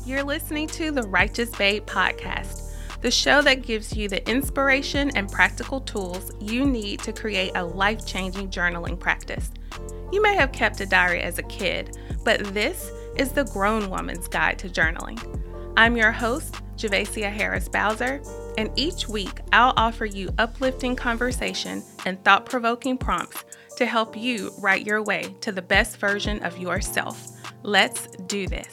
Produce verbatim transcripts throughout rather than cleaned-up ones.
You're listening to the Righteous Babe podcast, the show that gives you the inspiration and practical tools you need to create a life-changing journaling practice. You may have kept a diary as a kid, but this is the grown woman's guide to journaling. I'm your host, Javacia Harris Bowser, and each week I'll offer you uplifting conversation and thought-provoking prompts to help you write your way to the best version of yourself. Let's do this.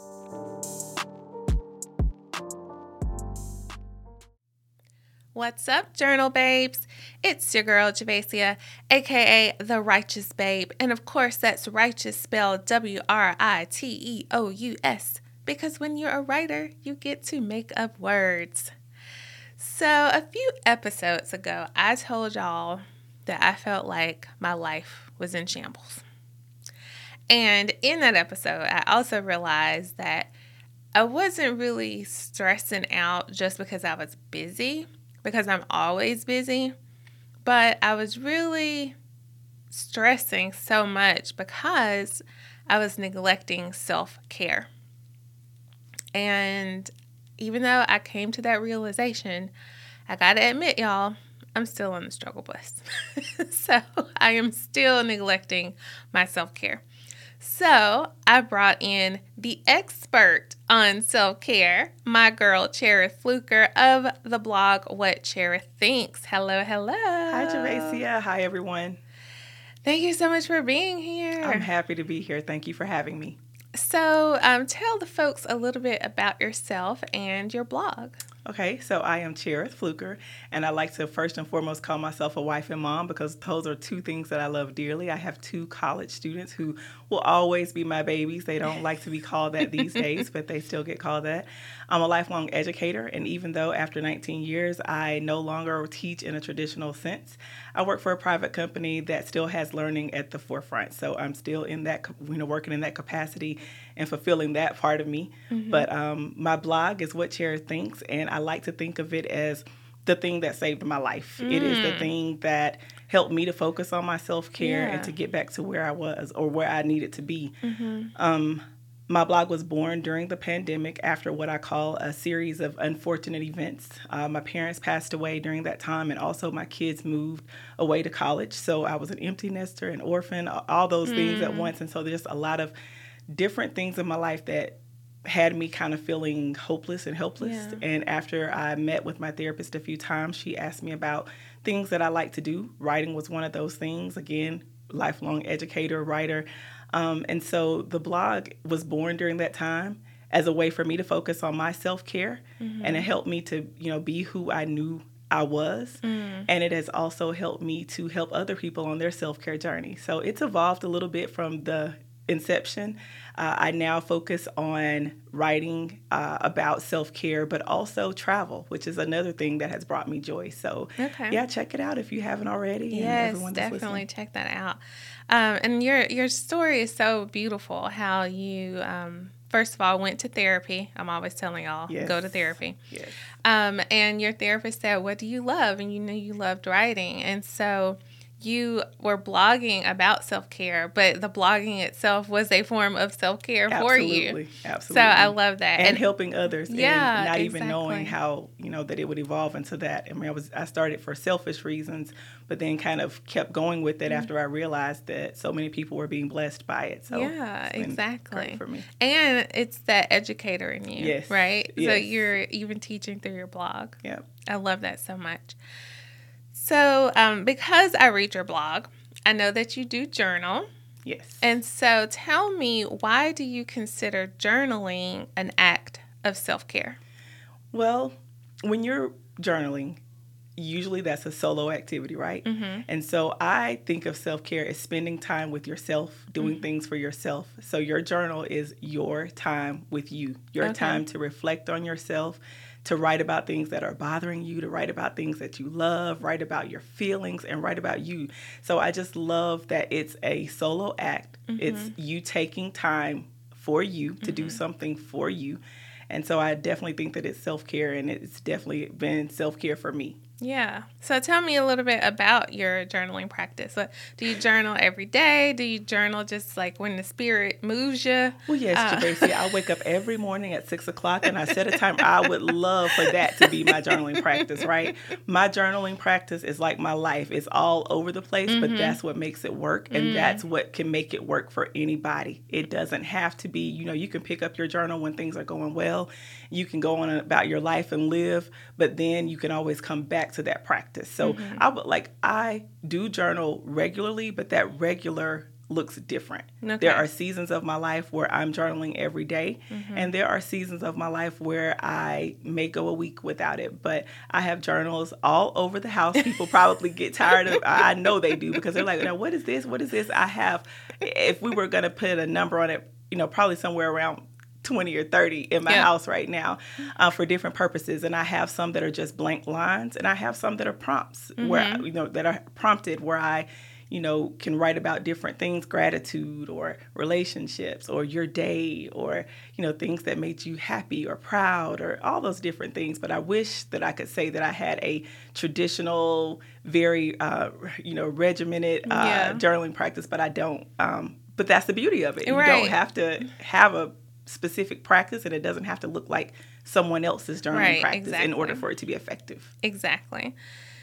What's up, journal babes? It's your girl, Javacia, aka The Righteous Babe. And of course, that's righteous spelled W R I T E O U S. Because when you're a writer, you get to make up words. So a few episodes ago, I told y'all that I felt like my life was in shambles. And in that episode, I also realized that I wasn't really stressing out just because I was busy, because I'm always busy, but I was really stressing so much because I was neglecting self-care. And even though I came to that realization, I gotta admit, y'all, I'm still on the struggle bus. So I am still neglecting my self-care. So I brought in the expert on self-care, my girl, Cherith Fluker of the blog What Cherith Thinks. Hello, hello. Hi, Javacia. Hi, everyone. Thank you so much for being here. I'm happy to be here. Thank you for having me. So um, tell the folks a little bit about yourself and your blog. Okay, so I am Cherith Fluker, and I like to first and foremost call myself a wife and mom because those are two things that I love dearly. I have two college students who will always be my babies. They don't like to be called that these days, but they still get called that. I'm a lifelong educator, and even though after nineteen years I no longer teach in a traditional sense, I work for a private company that still has learning at the forefront. So I'm still in that, you know, working in that capacity and fulfilling that part of me. Mm-hmm. But um, my blog is What Cherith Thinks, and I like to think of it as the thing that saved my life. Mm. It is the thing that helped me to focus on my self-care yeah. and to get back to where I was or where I needed to be. Mm-hmm. Um, my blog was born during the pandemic after what I call a series of unfortunate events. Uh, my parents passed away during that time, and also my kids moved away to college. So I was an empty nester, an orphan, all those mm. things at once. And so there's a lot of different things in my life that had me kind of feeling hopeless and helpless. Yeah. And after I met with my therapist a few times, she asked me about things that I like to do. Writing was one of those things. Again, lifelong educator, writer. Um, and so the blog was born during that time as a way for me to focus on my self-care. Mm-hmm. And it helped me to, you know, be who I knew I was. Mm. And it has also helped me to help other people on their self-care journey. So it's evolved a little bit from the inception. Uh, I now focus on writing uh, about self-care, but also travel, which is another thing that has brought me joy. So, okay. yeah, check it out if you haven't already. Yes, and definitely listening. Check that out. Um, and your your story is so beautiful. How you um, first of all went to therapy. I'm always telling y'all yes. go to therapy. Yes. Um, and your therapist said, "What do you love?" And you knew you loved writing, and so you were blogging about self-care, but the blogging itself was a form of self-care for you. Absolutely, absolutely. So I love that. And, and helping others yeah, and not exactly. even knowing how, you know, that it would evolve into that. I mean, I was I started for selfish reasons, but then kind of kept going with it mm-hmm. after I realized that so many people were being blessed by it. So yeah, exactly. For me. And it's that educator in you, yes. right? Yes. So you're even teaching through your blog. Yeah. I love that so much. So um, because I read your blog, I know that you do journal. Yes. And so tell me, why do you consider journaling an act of self-care? Well, when you're journaling, usually that's a solo activity, right? Mm-hmm. And so I think of self-care as spending time with yourself, doing mm-hmm. things for yourself. So your journal is your time with you, your okay. time to reflect on yourself, to write about things that are bothering you, to write about things that you love, write about your feelings, and write about you. So I just love that it's a solo act. Mm-hmm. It's you taking time for you to mm-hmm. do something for you. And so I definitely think that it's self-care, and it's definitely been self-care for me. Yeah. So tell me a little bit about your journaling practice. What, do you journal every day? Do you journal just like when the spirit moves you? Well, yes, Uh, Jabasia, I wake up every morning at six o'clock and I set a timer. I would love for that to be my journaling practice, right? My journaling practice is like my life. It's all over the place, but that's what makes it work. And that's what can make it work for anybody. It doesn't have to be, you know, you can pick up your journal when things are going well. You can go on about your life and live, but then you can always come back to that practice. So I would like, I do journal regularly, but that regular looks different. Okay. There are seasons of my life where I'm journaling every day, and there are seasons of my life where I may go a week without it. But I have journals all over the house. People probably get tired of, I know they do, because they're like, now, what is this? What is this? I have, if we were going to put a number on it, you know, probably somewhere around twenty or thirty in my Yeah. house right now uh, for different purposes. And I have some that are just blank lines, and I have some that are prompts where, you know, that are prompted where I, you know, can write about different things, gratitude or relationships or your day or, you know, things that made you happy or proud or all those different things. But I wish that I could say that I had a traditional, very, uh, you know, regimented uh, Yeah. journaling practice, but I don't. Um, but that's the beauty of it. You Right. don't have to have a specific practice, and it doesn't have to look like someone else's journaling Right, practice in exactly. order for it to be effective. Exactly.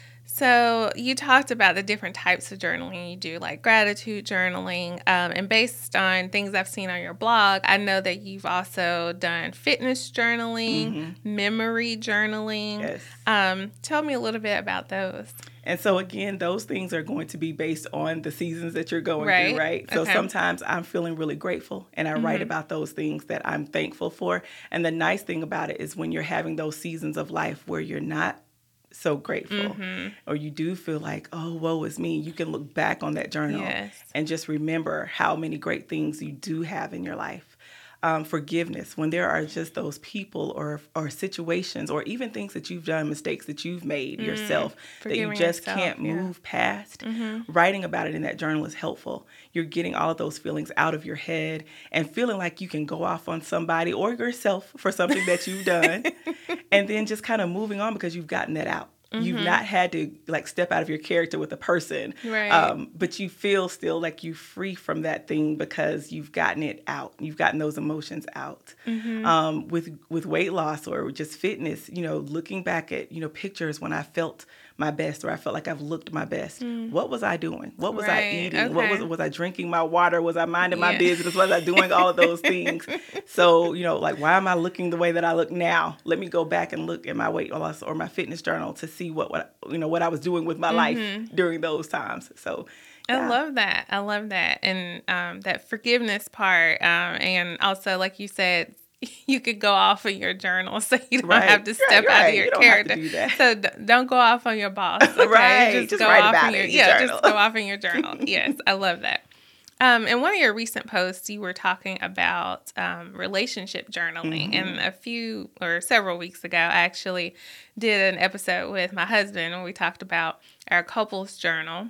So you talked about the different types of journaling you do, like gratitude journaling. Um, and based on things I've seen on your blog, I know that you've also done fitness journaling, memory journaling. Yes. Um, tell me a little bit about those. And so again, those things are going to be based on the seasons that you're going Right. through, right? So Okay. sometimes I'm feeling really grateful and I write about those things that I'm thankful for. And the nice thing about it is when you're having those seasons of life where you're not so grateful or you do feel like, oh, woe is me, you can look back on that journal Yes. and just remember how many great things you do have in your life. Um, forgiveness, when there are just those people or or situations or even things that you've done, mistakes that you've made yourself that you Forgiving just yourself, can't yeah. move past, writing about it in that journal is helpful. You're getting all of those feelings out of your head and feeling like you can go off on somebody or yourself for something that you've done and then just kind of moving on because you've gotten that out. You've not had to like step out of your character with a person, Right. um, but you feel still like you're free from that thing because you've gotten it out. You've gotten those emotions out. Um, with with weight loss or just fitness, you know, looking back at you know pictures when I felt my best or I felt like I've looked my best. What was I doing? What was I Right, eating? What was okay. was I drinking my water? Was I minding my Yeah. business? Was I doing all of those things? So you know, like why am I looking the way that I look now? Let me go back and look at my weight loss or my fitness journal to see what what you know what I was doing with my life during those times. So I yeah. love that. I love that. And um, that forgiveness part. Um, and also, like you said, you could go off of your journal so you don't Right. have to Right, step out right. of your You don't have to character. do that. So d- don't go off on your boss. Okay? Right. Just go write off about in it your, in your yeah, journal. just go off in your journal. Yes, I love that. Um, in one of your recent posts, you were talking about um, relationship journaling. And a few or several weeks ago, I actually did an episode with my husband and we talked about our couples journal.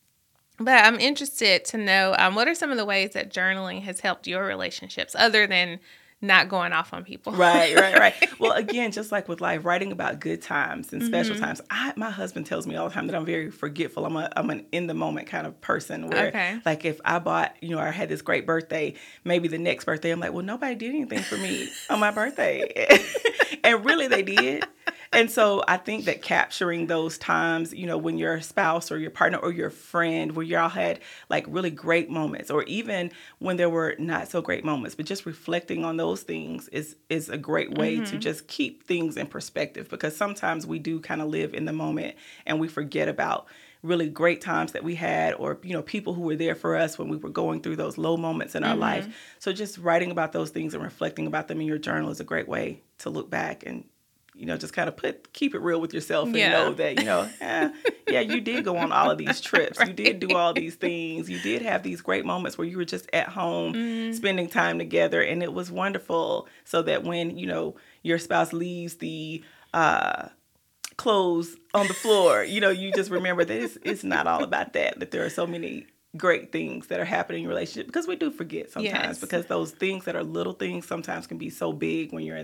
But I'm interested to know um, what are some of the ways that journaling has helped your relationships other than not going off on people? Right, right, right. Well, again, just like with life, writing about good times and special times. I, my husband tells me all the time that I'm very forgetful. I'm a, I'm an in the moment kind of person where, Okay. like, if I bought, you know, I had this great birthday, maybe the next birthday, I'm like, well, nobody did anything for me on my birthday, and really they did. And so I think that capturing those times, you know, when your spouse or your partner or your friend, where y'all had like really great moments, or even when there were not so great moments, but just reflecting on those things is is a great way to just keep things in perspective, because sometimes we do kind of live in the moment and we forget about really great times that we had, or, you know, people who were there for us when we were going through those low moments in our life. So just writing about those things and reflecting about them in your journal is a great way to look back and, you know, just kind of put, keep it real with yourself and Yeah. know that, you know, eh, yeah, you did go on all of these trips. You did do all these things. You did have these great moments where you were just at home spending time together, and it was wonderful. So that when, you know, your spouse leaves the uh, clothes on the floor, you know, you just remember that it's, it's not all about that, that there are so many great things that are happening in your relationship, because we do forget sometimes, Yes. because those things that are little things sometimes can be so big when you're in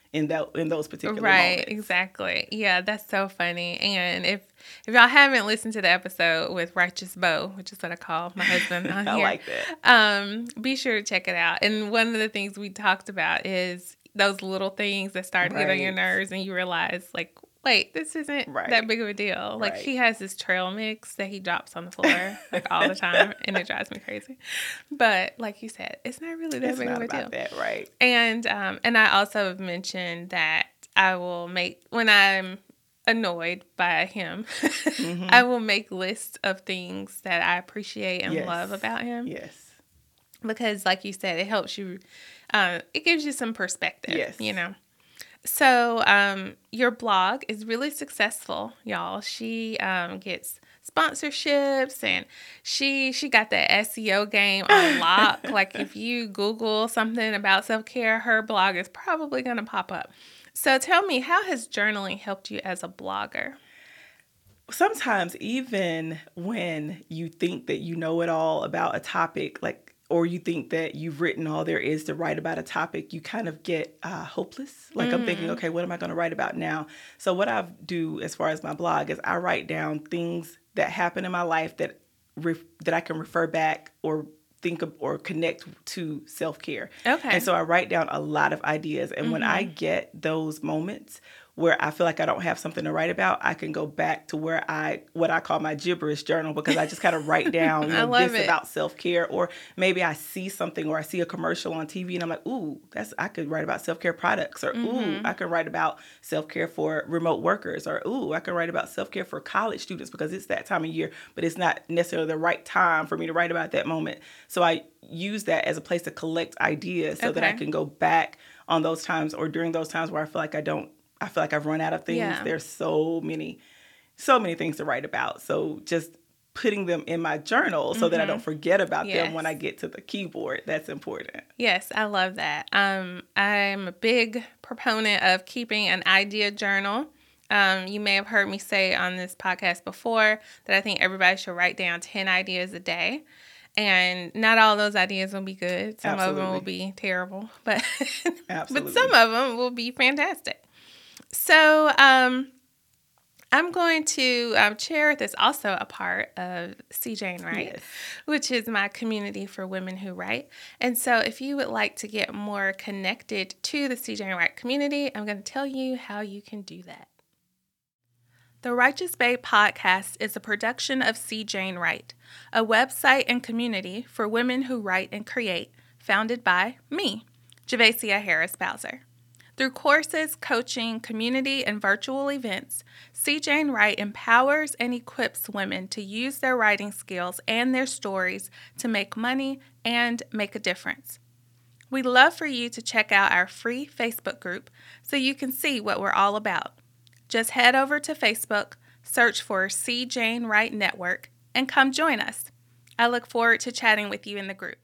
in that in those particular right, moments. Exactly. Yeah, that's so funny. And if if y'all haven't listened to the episode with Righteous Beau, which is what I call my husband on I here, like that. Um, be sure to check it out. And one of the things we talked about is those little things that start to right. get on your nerves, and you realize, like, wait, this isn't right. that big of a deal. Like, right. he has this trail mix that he drops on the floor like all the time, and it drives me crazy. But like you said, it's not really that it's big not of a about deal. That, right? And um, and I also have mentioned that I will make when I'm annoyed by him, mm-hmm. I will make lists of things that I appreciate and yes. love about him. Yes. Because, like you said, it helps you. Uh, it gives you some perspective. Yes. You know. So, um, your blog is really successful, y'all. She um, gets sponsorships, and she she got the S E O game on lock. Like, if you Google something about self-care, her blog is probably going to pop up. So, tell me, how has journaling helped you as a blogger? Sometimes, even when you think that you know it all about a topic, like, or you think that you've written all there is to write about a topic, you kind of get uh, hopeless. Like, mm. I'm thinking, okay, what am I going to write about now? So what I do as far as my blog is I write down things that happen in my life that re- that I can refer back or think of or connect to self-care. Okay. And so I write down a lot of ideas. And mm-hmm. when I get those moments where I feel like I don't have something to write about, I can go back to where I, what I call my gibberish journal, because I just kind of write down you know, this it. about self-care, or maybe I see something or I see a commercial on T V and I'm like, ooh, that's, I could write about self-care products, or mm-hmm. ooh, I could write about self-care for remote workers, or ooh, I could write about self-care for college students, because it's that time of year, but it's not necessarily the right time for me to write about that moment. So I use that as a place to collect ideas so okay. that I can go back on those times, or during those times where I feel like I don't, I feel like I've run out of things. Yeah. There's so many, so many things to write about. So just putting them in my journal so mm-hmm. that I don't forget about yes. them when I get to the keyboard, that's important. Yes, I love that. Um, I'm a big proponent of keeping an idea journal. Um, you may have heard me say on this podcast before that I think everybody should write down ten ideas a day. And not all those ideas will be good. Some Absolutely. of them will be terrible, but but some of them will be fantastic. So um, I'm going to, um, Cherith is also a part of C. Jane Write, yes. which is my community for women who write. And so if you would like to get more connected to the C. Jane Write community, I'm going to tell you how you can do that. The Righteous Babe podcast is a production of C. Jane Write, a website and community for women who write and create, founded by me, Javacia Harris Bowser. Through courses, coaching, community, and virtual events, C. Jane Write empowers and equips women to use their writing skills and their stories to make money and make a difference. We'd love for you to check out our free Facebook group so you can see what we're all about. Just head over to Facebook, search for C. Jane Write Network, and come join us. I look forward to chatting with you in the group.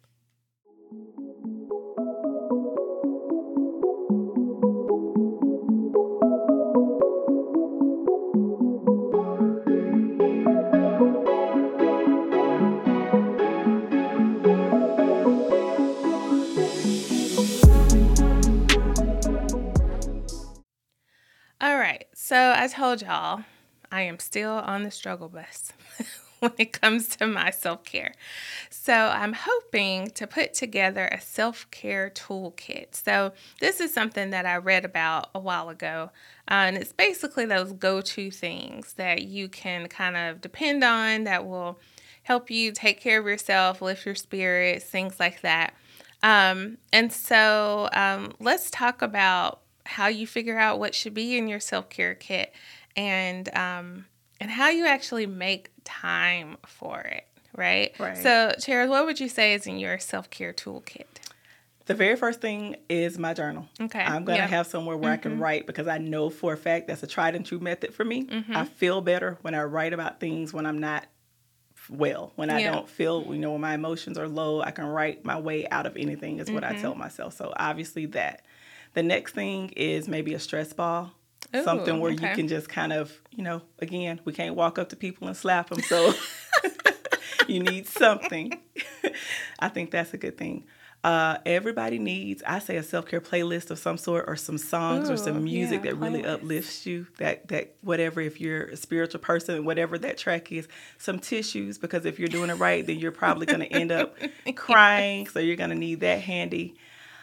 All right, so I told y'all I am still on the struggle bus when it comes to my self-care. So I'm hoping to put together a self-care toolkit. So this is something that I read about a while ago, uh, and it's basically those go-to things that you can kind of depend on that will help you take care of yourself, lift your spirits, things like that. Um, and so um, let's talk about how you figure out what should be in your self-care kit, and um, and how you actually make time for it, right? Right. So, Cherith, what would you say is in your self-care toolkit? The very first thing is my journal. Okay. I'm going to yeah. have somewhere where mm-hmm. I can write, because I know for a fact that's a tried and true method for me. Mm-hmm. I feel better when I write about things when I'm not well, when I yeah. don't feel, you know, when my emotions are low, I can write my way out of anything is what mm-hmm. I tell myself. So obviously that. The next thing is maybe a stress ball, Ooh, something where okay. you can just kind of, you know, again, we can't walk up to people and slap them. So you need something. I think that's a good thing. Uh, everybody needs, I say, a self-care playlist of some sort, or some songs, Ooh, or some music yeah, that really playlist. uplifts you. That that whatever, if you're a spiritual person, whatever that track is, some tissues, because if you're doing it right, then you're probably going to end up crying. So you're going to need that handy.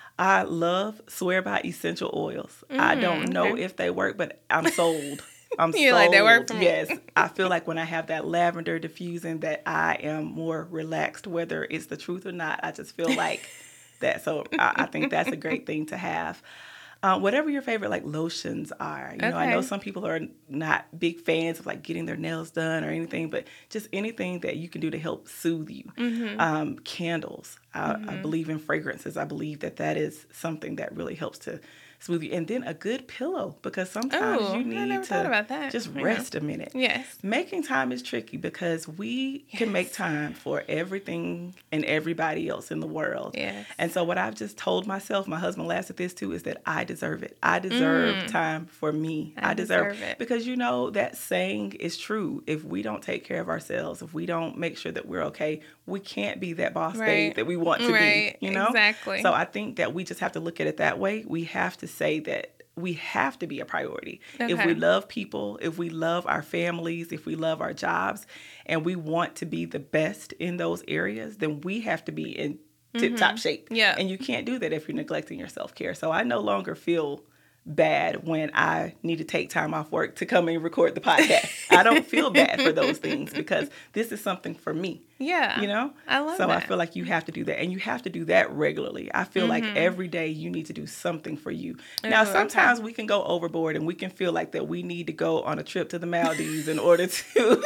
I love Swear by Essential Oils. Mm, I don't know okay. if they work, but I'm sold. I'm You're sold. Like, they work for me. Yes. I feel like when I have that lavender diffusing, that I am more relaxed, whether it's the truth or not. I just feel like that. So I, I think that's a great thing to have. Uh, whatever your favorite like lotions are. You know, okay. I know some people are not big fans of like getting their nails done or anything, but just anything that you can do to help soothe you. Mm-hmm. Um, candles. I, mm-hmm. I believe in fragrances. I believe that that is something that really helps to soothe you. And then a good pillow, because sometimes Ooh, you need to just rest yeah. a minute. Yes. Making time is tricky because we yes. can make time for everything and everybody else in the world. Yes. And so what I've just told myself, my husband laughs at this too, is that I deserve it. I deserve mm. time for me. I, I deserve, deserve it. Because, you know, that saying is true. If we don't take care of ourselves, if we don't make sure that we're okay, we can't be that boss right. babe that we want to right. be, you know? Exactly. So I think that we just have to look at it that way. We have to say that we have to be a priority. Okay. If we love people, if we love our families, if we love our jobs, and we want to be the best in those areas, then we have to be in tip-top mm-hmm. shape. Yeah. And you can't do that if you're neglecting your self-care. So I no longer feel bad when I need to take time off work to come and record the podcast. I don't feel bad for those things because this is something for me. Yeah. You know? I love so that. I feel like you have to do that. And you have to do that regularly. I feel mm-hmm. like every day you need to do something for you. Now, Ooh, sometimes okay. we can go overboard and we can feel like that we need to go on a trip to the Maldives in order to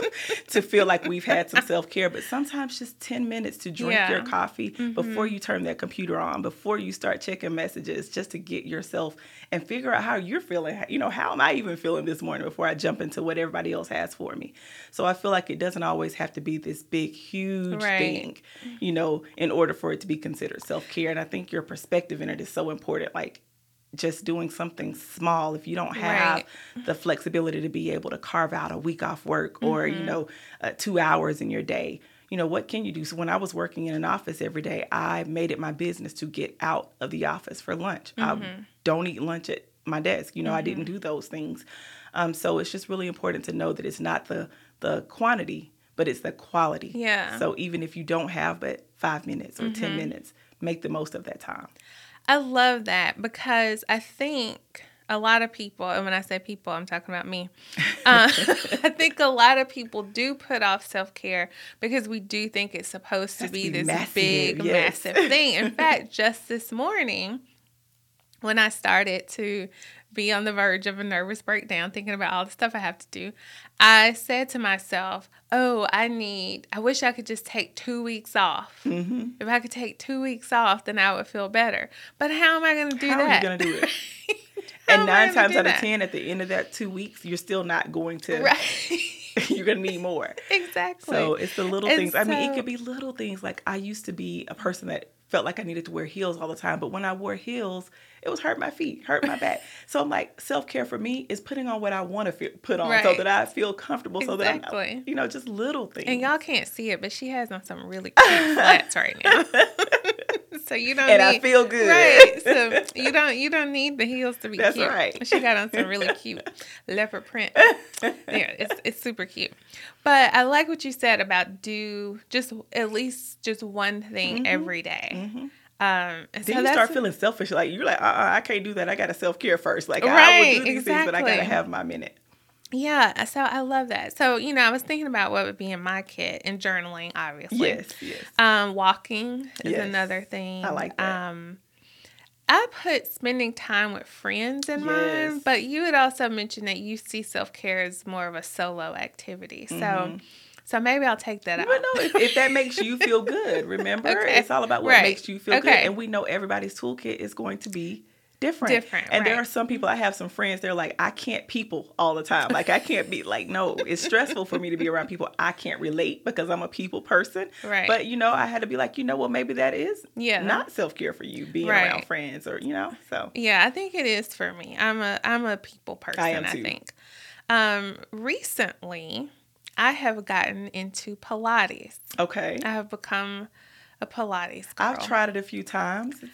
to feel like we've had some self-care. But sometimes just ten minutes to drink yeah. your coffee mm-hmm. before you turn that computer on, before you start checking messages, just to get yourself and figure out how you're feeling. You know, how am I even feeling this morning before I jump into what everybody else has for me? So I feel like it doesn't always have to be this big, huge right. thing, you know, in order for it to be considered self-care. And I think your perspective in it is so important. Like just doing something small, if you don't have right. the flexibility to be able to carve out a week off work or, mm-hmm. you know, uh, two hours in your day, you know, what can you do? So when I was working in an office every day, I made it my business to get out of the office for lunch. Mm-hmm. I don't eat lunch at my desk. You know, mm-hmm. I didn't do those things. Um, so it's just really important to know that it's not the, the quantity, but it's the quality. Yeah. So even if you don't have but five minutes or mm-hmm. ten minutes, make the most of that time. I love that because I think a lot of people, and when I say people, I'm talking about me. Uh, I think a lot of people do put off self-care because we do think it's supposed to be, be this massive, big, yes. massive thing. In fact, just this morning, when I started to be on the verge of a nervous breakdown, thinking about all the stuff I have to do, I said to myself, oh, I need, I wish I could just take two weeks off. Mm-hmm. If I could take two weeks off, then I would feel better. But how am I going to do how that? How are you going to do it? And nine times out of ten, at the end of that two weeks, you're still not going to. Right. You're going to need more. Exactly. So it's the little and things. So, I mean, it could be little things. Like I used to be a person that felt like I needed to wear heels all the time. But when I wore heels, it was hurt my feet, hurt my back. So I'm like, self-care for me is putting on what I want to feel, put on right. so that I feel comfortable. Exactly. So that I'm, you know, just little things. And y'all can't see it, but she has on some really cute flats right now. So you don't and need, I feel good. Right. So you don't you don't need the heels to be That's cute. Right. She got on some really cute leopard print. Yeah, it's it's super cute. But I like what you said about do just at least just one thing mm-hmm. every day. Mm-hmm. Um, and then so you that's start feeling selfish. Like you're like, uh, uh I can't do that. I got to self-care first. Like right, I will do these exactly. things, but I got to have my minute. Yeah, so I love that. So, you know, I was thinking about what would be in my kit and journaling, obviously. Yes, yes. Um, walking is yes. another thing. I like that. Um, I put spending time with friends in yes. mine, but you had also mentioned that you see self-care as more of a solo activity. So, mm-hmm. so maybe I'll take that you out. But no, if, if that makes you feel good, remember? Okay. It's all about what right. makes you feel okay. good. And we know everybody's toolkit is going to be different. Different, and right. there are some people, I have some friends, they're like, I can't people all the time. Like, I can't be like, no, it's stressful for me to be around people. I can't relate because I'm a people person. Right. But, you know, I had to be like, you know, well, maybe that is yeah. not self-care for you, being right. around friends or, you know, so. Yeah, I think it is for me. I'm a, I'm a people person, I am too. I think. Um, recently, I have gotten into Pilates. Okay. I have become a Pilates girl. I've tried it a few times. It's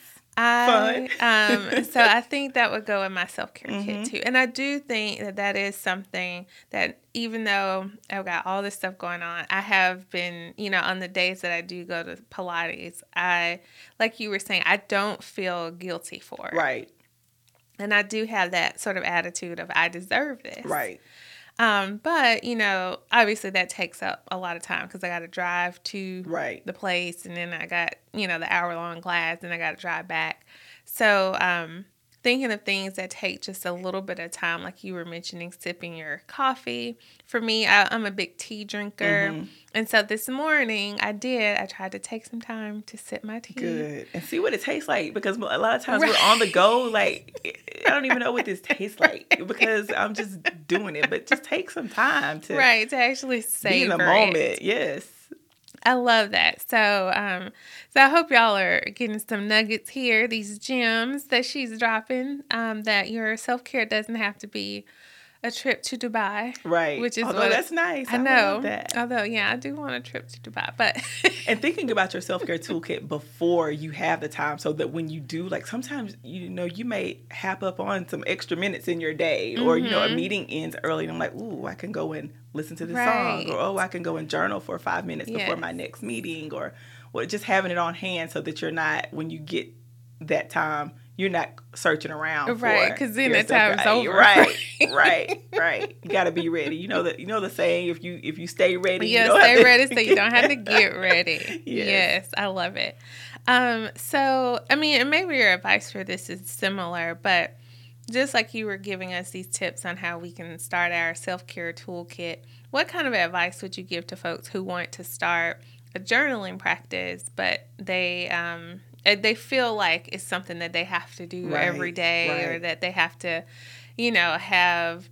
I, fun. um, so I think that would go in my self-care Mm-hmm. kit too. And I do think that that is something that even though I've got all this stuff going on, I have been, you know, on the days that I do go to Pilates, I, like you were saying, I don't feel guilty for it. Right. And I do have that sort of attitude of I deserve this. Right. Um, but, you know, obviously that takes up a lot of time because I got to drive to Right. the place, and then I got, you know, the hour long class, and I got to drive back. So, um, thinking of things that take just a little bit of time, like you were mentioning, sipping your coffee. For me, I, I'm a big tea drinker. Mm-hmm. And so this morning I did, I tried to take some time to sip my tea. Good. And see what it tastes like, because a lot of times Right. we're on the go. Like, I don't even know what this tastes like because I'm just doing it. But just take some time to Right, to actually savor be in the it. moment. Yes. I love that. So, um, so I hope y'all are getting some nuggets here, these gems that she's dropping, um, that your self-care doesn't have to be a trip to Dubai. Right. Which is Although what that's nice. I I know. love that. Although, yeah, I do want a trip to Dubai, but And thinking about your self-care toolkit before you have the time, so that when you do, like sometimes, you know, you may hap up on some extra minutes in your day, or, you know, a Mhm. meeting ends early and I'm like, ooh, I can go and listen to this Right. song, or, oh, I can go and journal for five minutes before Yes. my next meeting, or well, just having it on hand so that you're not, when you get that time, you're not searching around Right, for 'cause then your that time's self-care. over. Right, right, right. You got to be ready. You know that. You know the saying: if you if you stay ready, yeah, you don't stay have to ready so you don't have to get ready. Yes. Yes, I love it. Um, so, I mean, and maybe your advice for this is similar, but just like you were giving us these tips on how we can start our self-care toolkit, what kind of advice would you give to folks who want to start a journaling practice, but they um, they feel like it's something that they have to do Right, every day, right. or that they have to, you know, have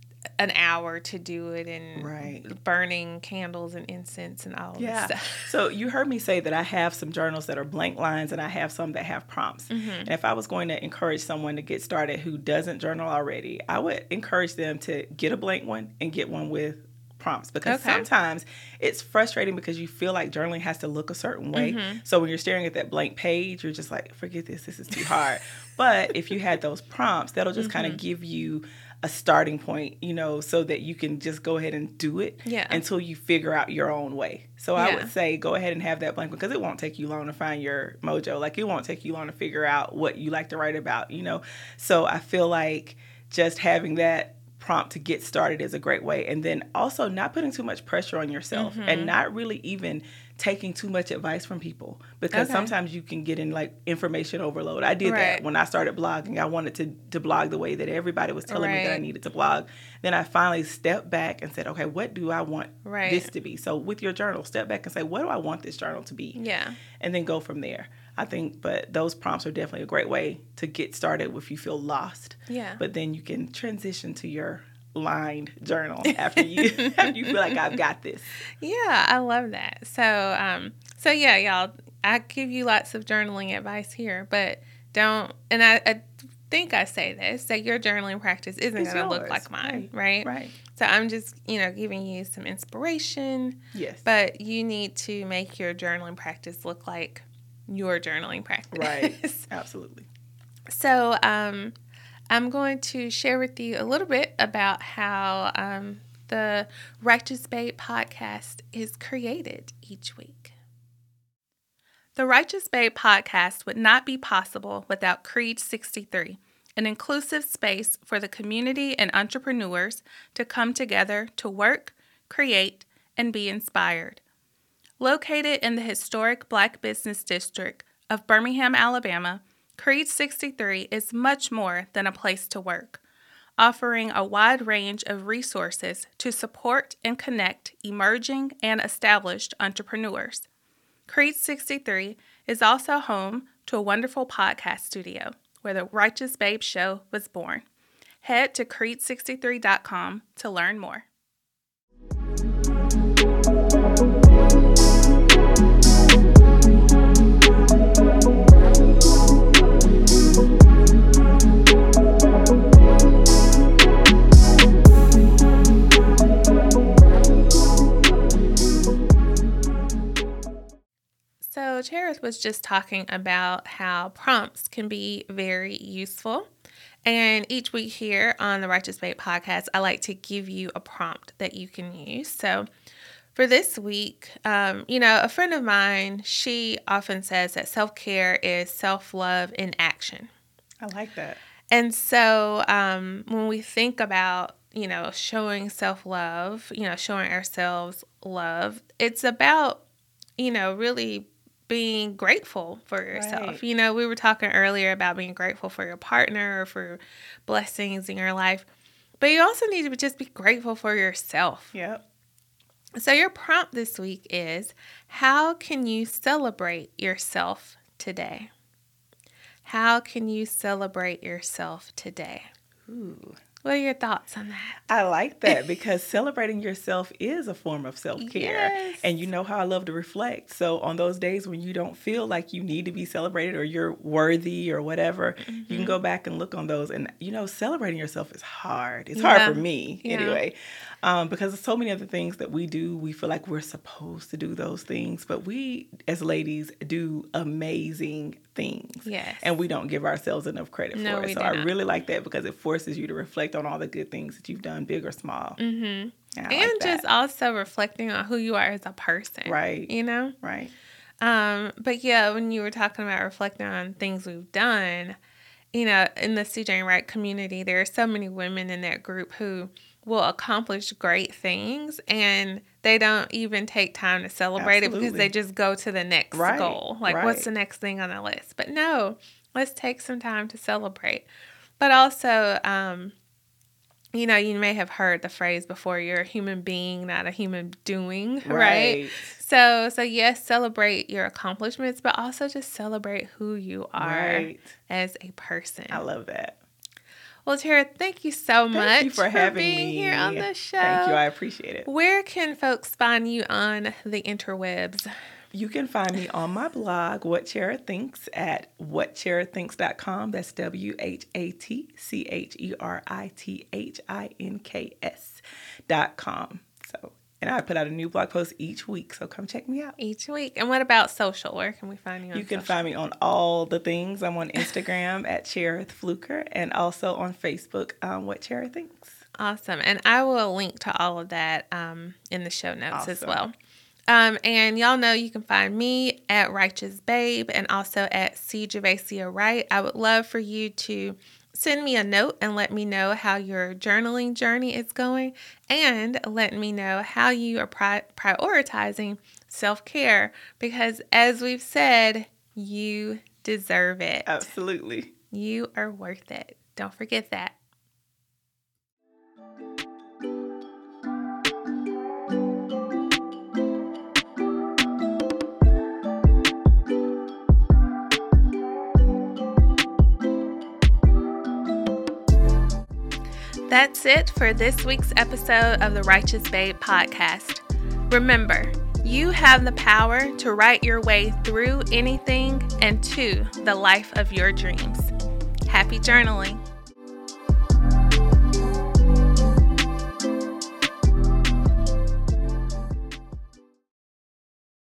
an hour to do it, and Right. burning candles and incense and all of Yeah. this stuff. So you heard me say that I have some journals that are blank lines, and I have some that have prompts. Mm-hmm. And if I was going to encourage someone to get started who doesn't journal already, I would encourage them to get a blank one and get one with prompts, because Okay. sometimes it's frustrating because you feel like journaling has to look a certain way. Mm-hmm. So when you're staring at that blank page, you're just like, forget this, this is too hard. But if you had those prompts, that'll just kind Mm-hmm. of give you a starting point, you know, so that you can just go ahead and do it Yeah. until you figure out your own way. So I Yeah. would say go ahead and have that blank, because it won't take you long to find your mojo. Like, it won't take you long to figure out what you like to write about, you know. So I feel like just having that prompt to get started is a great way. And then also not putting too much pressure on yourself, Mm-hmm. and not really even taking too much advice from people, because Okay. sometimes you can get in like information overload. I did Right. that when I started blogging. I wanted to, to blog the way that everybody was telling me that I Right. needed to blog. Then I finally stepped back and said, okay, what do I want Right. this to be? So with your journal, step back and say, what do I want this journal to be? Yeah. And then go from there. I think, but those prompts are definitely a great way to get started if you feel lost. Yeah. But then you can transition to your lined journal after you after you feel like I've got this. Yeah, I love that. So, um, so yeah, y'all, I give you lots of journaling advice here, but don't, and I, I think I say this, that your journaling practice isn't It's going to look yours. like mine, right. Right. So I'm just, you know, giving you some inspiration, Yes. but you need to make your journaling practice look like your journaling practice. Right. Absolutely. So, um, I'm going to share with you a little bit about how um, the Righteous Babe podcast is created each week. The Righteous Babe podcast would not be possible without Creed sixty-three, an inclusive space for the community and entrepreneurs to come together to work, create, and be inspired. Located in the historic Black Business District of Birmingham, Alabama, Creed sixty-three is much more than a place to work, offering a wide range of resources to support and connect emerging and established entrepreneurs. Creed sixty-three is also home to a wonderful podcast studio where the Righteous Babe Show was born. Head to creed sixty-three dot com to learn more. So Cherith was just talking about how prompts can be very useful. And each week here on the Righteous Babe podcast, I like to give you a prompt that you can use. So for this week, um, you know, a friend of mine, she often says that self-care is self-love in action. I like that. And so um, when we think about, you know, showing self-love, you know, showing ourselves love, it's about, you know, really being grateful for yourself. Right. You know, we were talking earlier about being grateful for your partner or for blessings in your life, but you also need to just be grateful for yourself. Yep. So your prompt this week is, how can you celebrate yourself today? How can you celebrate yourself today? Ooh. What are your thoughts on that? I like that because celebrating yourself is a form of self-care. Yes. And you know how I love to reflect. So on those days when you don't feel like you need to be celebrated or you're worthy or whatever, mm-hmm. you can go back and look on those. And, you know, celebrating yourself is hard. It's yeah. hard for me yeah. anyway. Um, because there's so many other things that we do. We feel like we're supposed to do those things. But we, as ladies, do amazing things. Yes. And we don't give ourselves enough credit no, for it. We so do I not. really like that because it forces you to reflect on all the good things that you've done, big or small. Mm-hmm. And, and like just also reflecting on who you are as a person. Right. You know? Right. Um, but yeah, when you were talking about reflecting on things we've done, you know, in the C J Wright community, there are so many women in that group who will accomplish great things and they don't even take time to celebrate Absolutely. It because they just go to the next right. goal. Like, right. what's the next thing on the list? But no, let's take some time to celebrate. But also, um, you know, you may have heard the phrase before, you're a human being, not a human doing, right? right? So, so yes, celebrate your accomplishments, but also just celebrate who you are right. as a person. I love that. Well, Tara, thank you so thank much you for, for having being me. here on the show. Thank you. I appreciate it. Where can folks find you on the interwebs? You can find me on my blog, What Cherith Thinks, at what cherith thinks dot com. That's W H A T C H E R I T H I N K S dot com. So, and I put out a new blog post each week, so come check me out. Each week. And what about social? Where can we find you on You can social? find me on all the things. I'm on Instagram at Cherith Fluker and also on Facebook, um, What Cherith Thinks. Awesome. And I will link to all of that um, in the show notes awesome. as well. Um, and y'all know you can find me at Righteous Babe and also at C. Javacia Wright. I would love for you to send me a note and let me know how your journaling journey is going and let me know how you are pri- prioritizing self-care because as we've said, you deserve it. Absolutely. You are worth it. Don't forget that. That's it for this week's episode of the Righteous Babe podcast. Remember, you have the power to write your way through anything and to the life of your dreams. Happy journaling.